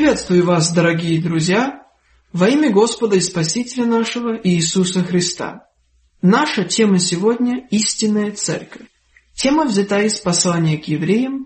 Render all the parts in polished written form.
Приветствую вас, дорогие друзья, во имя Господа и Спасителя нашего Иисуса Христа. Наша тема сегодня – истинная церковь. Тема взята из послания к евреям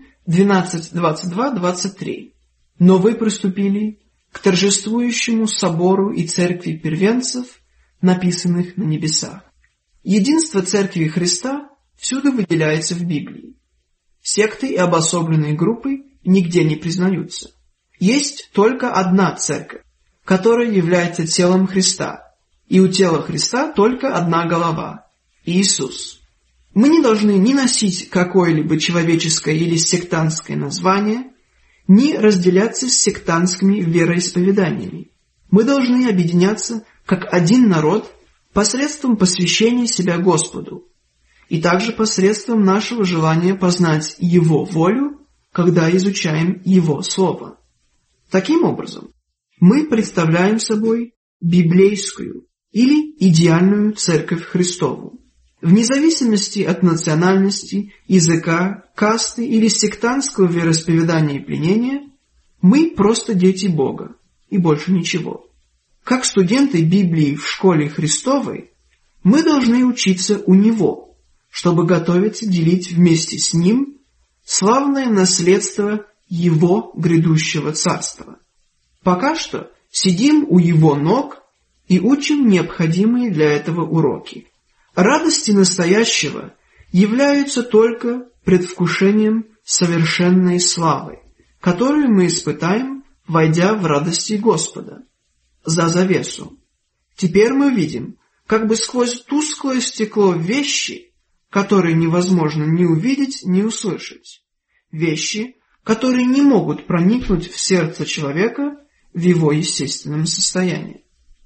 12:22-23. Но вы приступили к торжествующему собору и церкви первенцев, написанных на небесах. Единство Церкви Христа всюду выделяется в Библии. Секты и обособленные группы нигде не признаются. Есть только одна церковь, которая является телом Христа, и у тела Христа только одна голова – Иисус. Мы не должны ни носить какое-либо человеческое или сектантское название, ни разделяться с сектантскими вероисповеданиями. Мы должны объединяться как один народ посредством посвящения себя Господу, и также посредством нашего желания познать Его волю, когда изучаем Его Слово. Таким образом, мы представляем собой библейскую или идеальную Церковь Христову. Вне зависимости от национальности, языка, касты или сектантского вероисповедания и пленения, мы просто дети Бога и больше ничего. Как студенты Библии в школе Христовой, мы должны учиться у Него, чтобы готовиться делить вместе с Ним славное наследство Его грядущего царства. Пока что сидим у Его ног и учим необходимые для этого уроки. Радости настоящего являются только предвкушением совершенной славы, которую мы испытаем, войдя в радости Господа. За завесу. Теперь мы видим, как бы сквозь тусклое стекло вещи, которые невозможно ни увидеть, ни услышать. Вещи, которые не могут проникнуть в сердце человека в его естественном состоянии.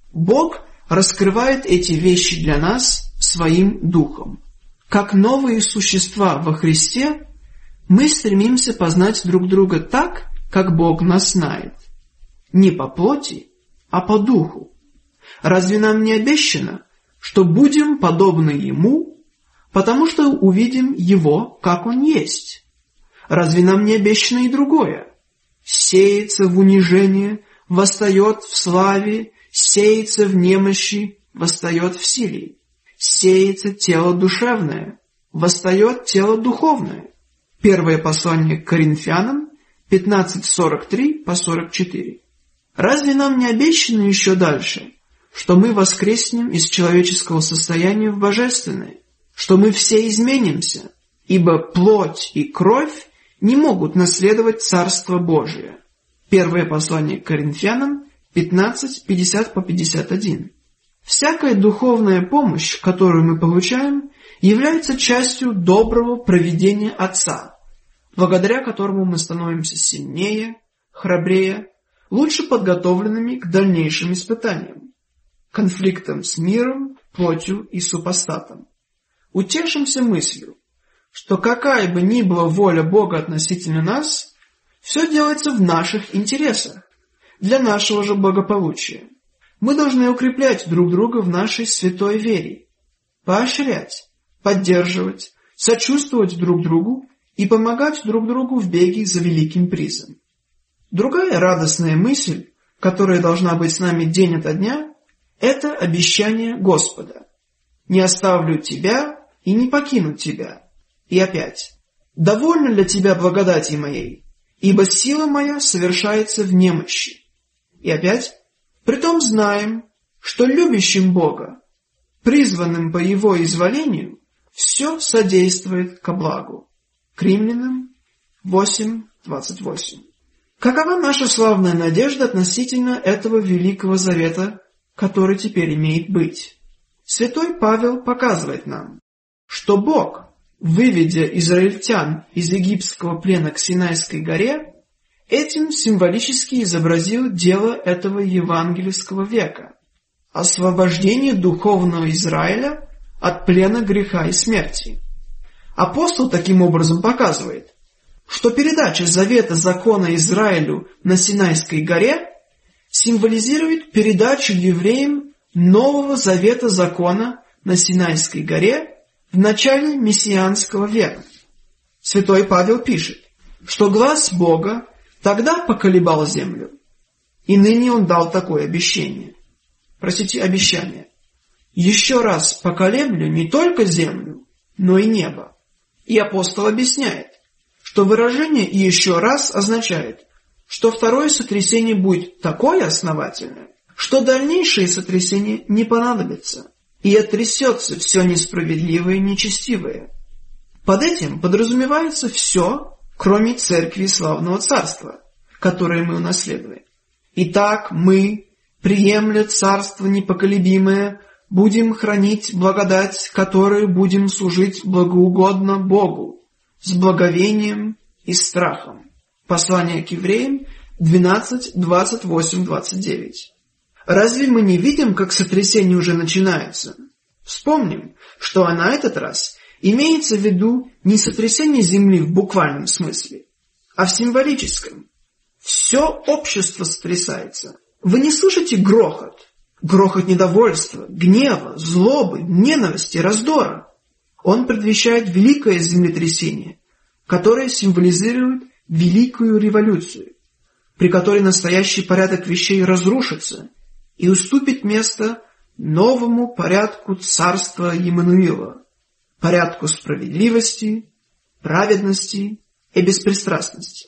Бог раскрывает эти вещи для нас своим Духом. Как новые существа во Христе, мы стремимся познать друг друга так, как Бог нас знает. Не по плоти, а по Духу. Разве нам не обещано, что будем подобны Ему, потому что увидим Его, как Он есть? Разве нам не обещано и другое? Сеется в унижении, восстает в славе, сеется в немощи, восстает в силе. Сеется тело душевное, восстает тело духовное. Первое послание к Коринфянам 15:43-44. Разве нам не обещано еще дальше, что мы воскреснем из человеческого состояния в божественное, что мы все изменимся, ибо плоть и кровь не могут наследовать Царство Божие. Первое послание к Коринфянам 15:50-51. Всякая духовная помощь, которую мы получаем, является частью доброго провидения Отца, благодаря которому мы становимся сильнее, храбрее, лучше подготовленными к дальнейшим испытаниям, конфликтам с миром, плотью и супостатом. Утешимся мыслью, что какая бы ни была воля Бога относительно нас, все делается в наших интересах, для нашего же благополучия. Мы должны укреплять друг друга в нашей святой вере, поощрять, поддерживать, сочувствовать друг другу и помогать друг другу в беге за великим призом. Другая радостная мысль, которая должна быть с нами день ото дня, это обещание Господа. «Не оставлю тебя и не покину тебя». И опять: «Довольно для тебя благодати моей, ибо сила моя совершается в немощи». И опять: «Притом знаем, что любящим Бога, призванным по Его изволению, все содействует ко благу». К Римлянам 8:28. Какова наша славная надежда относительно этого Великого Завета, который теперь имеет быть? Святой Павел показывает нам, что Бог, выведя израильтян из египетского плена к Синайской горе, этим символически изобразил дело этого евангельского века – освобождение духовного Израиля от плена греха и смерти. Апостол таким образом показывает, что передача завета закона Израилю на Синайской горе символизирует передачу евреям нового завета закона на Синайской горе в начале мессианского века. Святой Павел пишет, что глас Бога тогда поколебал землю, И ныне Он дал такое обещание. Еще раз поколеблю не только землю, но и небо. И апостол объясняет, что выражение «еще раз» означает, что второе сотрясение будет такое основательное, что дальнейшие сотрясения не понадобятся, и оттрясется все несправедливое и нечестивое. Под этим подразумевается все, кроме церкви славного царства, которое мы унаследуем. Итак, мы, приемля царство непоколебимое, будем хранить благодать, которой будем служить благоугодно Богу, с благовением и страхом. Послание к евреям 12, 28, 29. Разве мы не видим, как сотрясение уже начинается? Вспомним, что на этот раз имеется в виду не сотрясение земли в буквальном смысле, а в символическом. Все общество сотрясается. Вы не слышите грохот? Грохот недовольства, гнева, злобы, ненависти, раздора. Он предвещает великое землетрясение, которое символизирует великую революцию, при которой настоящий порядок вещей разрушится и уступит место новому порядку царства Иммануила, порядку справедливости, праведности и беспристрастности.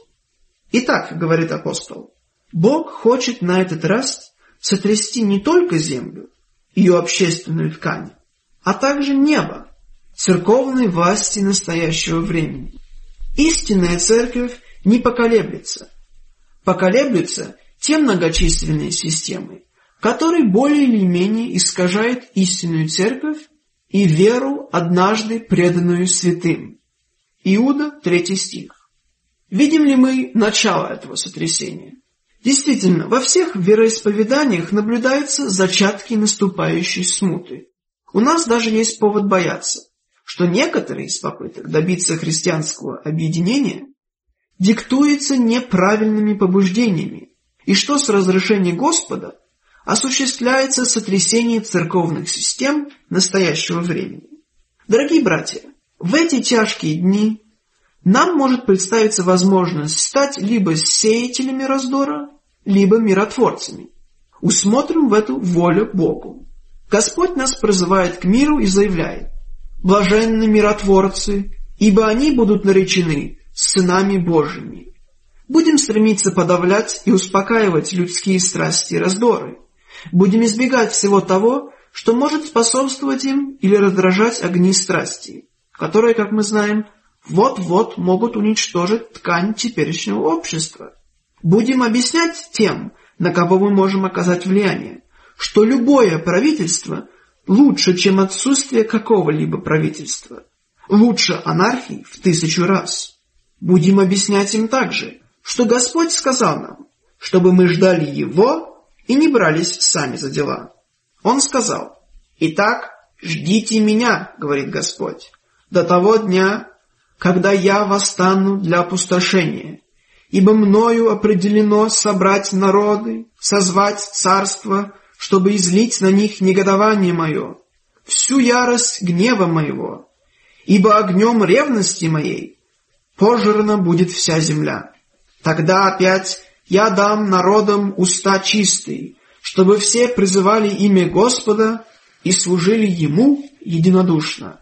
Итак, говорит апостол, Бог хочет на этот раз сотрясти не только землю, ее общественную ткань, а также небо, церковной власти настоящего времени. Истинная церковь не поколеблется. Поколеблются те многочисленные системы, которые более или менее искажают истинную церковь и веру, однажды преданную святым. Иуда, 3 стих. Видим ли мы начало этого сотрясения? Действительно, во всех вероисповеданиях наблюдаются зачатки наступающей смуты. У нас даже есть повод бояться, что некоторые из попыток добиться христианского объединения диктуются неправильными побуждениями, и что с разрешения Господа осуществляется сотрясение церковных систем настоящего времени. Дорогие братья, в эти тяжкие дни нам может представиться возможность стать либо сеятелями раздора, либо миротворцами. Усмотрим в эту волю Богу. Господь нас призывает к миру и заявляет: «Блаженны миротворцы, ибо они будут наречены сынами Божьими». Будем стремиться подавлять и успокаивать людские страсти и раздоры. Будем избегать всего того, что может способствовать им или раздражать огни страсти, которые, как мы знаем, вот-вот могут уничтожить ткань теперешнего общества. Будем объяснять тем, на кого мы можем оказать влияние, что любое правительство лучше, чем отсутствие какого-либо правительства. Лучше анархии в 1000 раз. Будем объяснять им также, что Господь сказал нам, чтобы мы ждали Его и не брались сами за дела. Он сказал: «Итак, ждите Меня, — говорит Господь, — до того дня, когда Я восстану для опустошения, ибо Мною определено собрать народы, созвать царство, чтобы излить на них негодование Мое, всю ярость гнева Моего, ибо огнем ревности Моей пожрана будет вся земля. Тогда опять Я дам народам уста чистые, чтобы все призывали имя Господа и служили Ему единодушно».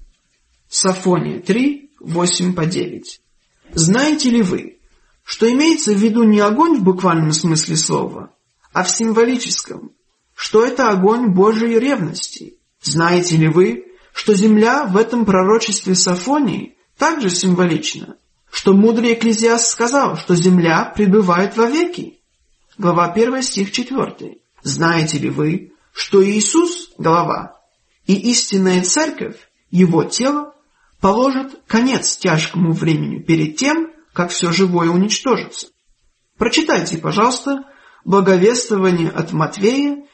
Софония 3, 8-9. Знаете ли вы, что имеется в виду не огонь в буквальном смысле слова, а в символическом, что это огонь Божией ревности? Знаете ли вы, что земля в этом пророчестве Софонии также символична, что мудрый Экклезиаст сказал, что земля пребывает вовеки? Глава 1, стих 4. Знаете ли вы, что Иисус – голова, и истинная церковь, Его тело, положит конец тяжкому времени перед тем, как все живое уничтожится? Прочитайте, пожалуйста, благовествование от Матвея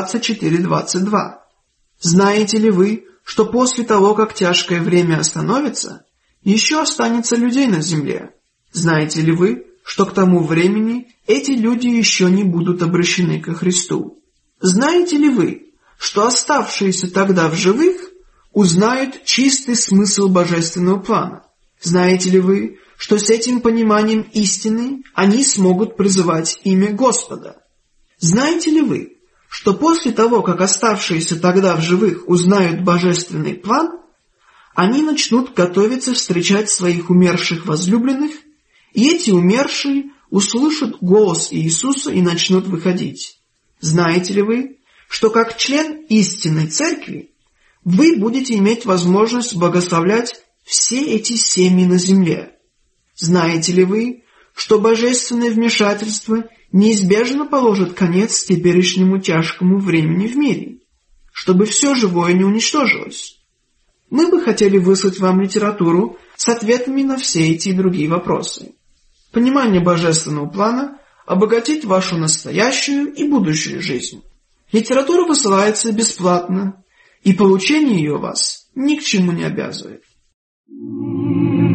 24-22. Знаете ли вы, что после того, как тяжкое время остановится, еще останется людей на земле? Знаете ли вы, что к тому времени эти люди еще не будут обращены ко Христу? Знаете ли вы, что оставшиеся тогда в живых узнают чистый смысл божественного плана? Знаете ли вы, что с этим пониманием истины они смогут призывать имя Господа? Знаете ли вы, что после того, как оставшиеся тогда в живых узнают божественный план, они начнут готовиться встречать своих умерших возлюбленных, и эти умершие услышат голос Иисуса и начнут выходить? Знаете ли вы, что как член истинной церкви вы будете иметь возможность благословлять все эти семьи на земле? Знаете ли вы, что божественное вмешательство неизбежно положит конец теперешнему тяжкому времени в мире, чтобы все живое не уничтожилось? Мы бы хотели выслать вам литературу с ответами на все эти и другие вопросы. Понимание божественного плана обогатит вашу настоящую и будущую жизнь. Литература высылается бесплатно, и получение ее вас ни к чему не обязывает.